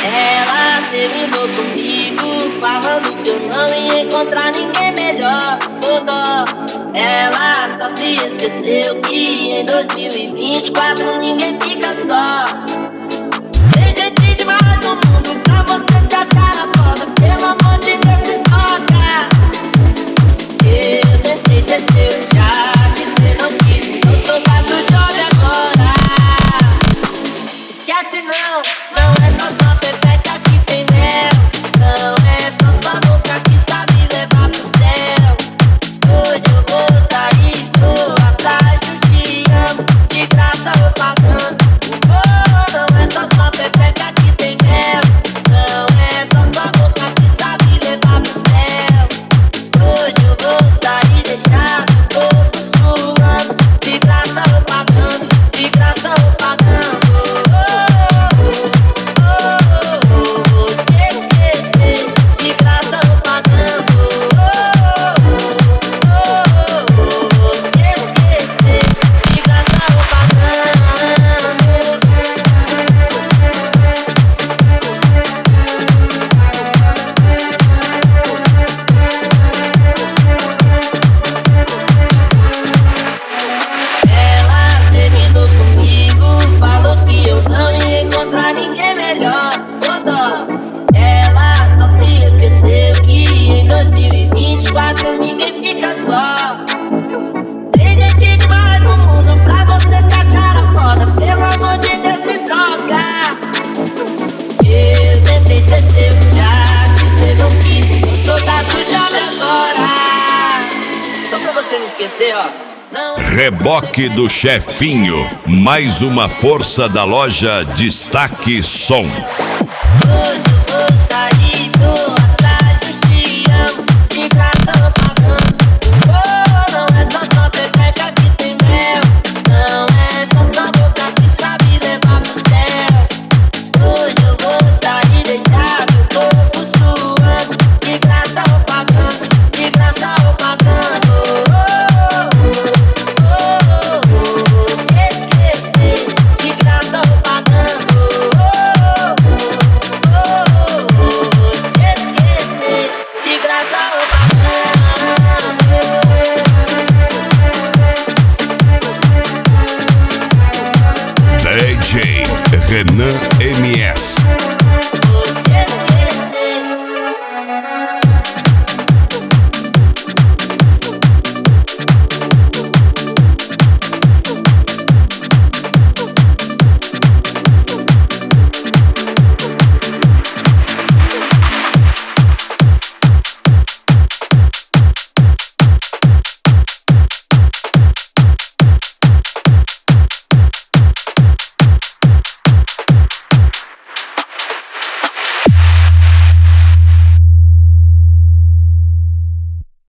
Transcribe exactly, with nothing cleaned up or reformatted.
Ela terminou comigo, falando que eu não ia encontrar ninguém melhor. Ô dó, ela só se esqueceu que em dois mil e vinte e quatro ninguém fica só. Tem gente demais no mundo pra você se achar na foda. Pelo amor de Deus, se toca. Eu tentei ser seu, já que cê não quis. Eu sou gasto de olho agora. Esquece não, não é só sua pepeca que tem mel. Não é só sua boca que sabe levar pro céu. Hoje eu vou sair, vou atrás do te amo, de graça ou pagando. Oh, não é só sua pepeca que tem mel. Não é só sua boca que sabe levar pro céu. Hoje eu vou sair, deixar meu corpo suando, de graça ou pagando, de graça ou pagando. Reboque do Chefinho, mais uma força da loja Destaque Som. Hoje eu vou sair, vou atrás do te amo, de graça ou pagando. Oh, não é só sua pepeca que tem mel. Não é só sua boca que sabe levar pro céu. Hoje eu vou sair, deixar meu corpo suando, de graça ou pagando, de graça ou pagando. D J Renan M S.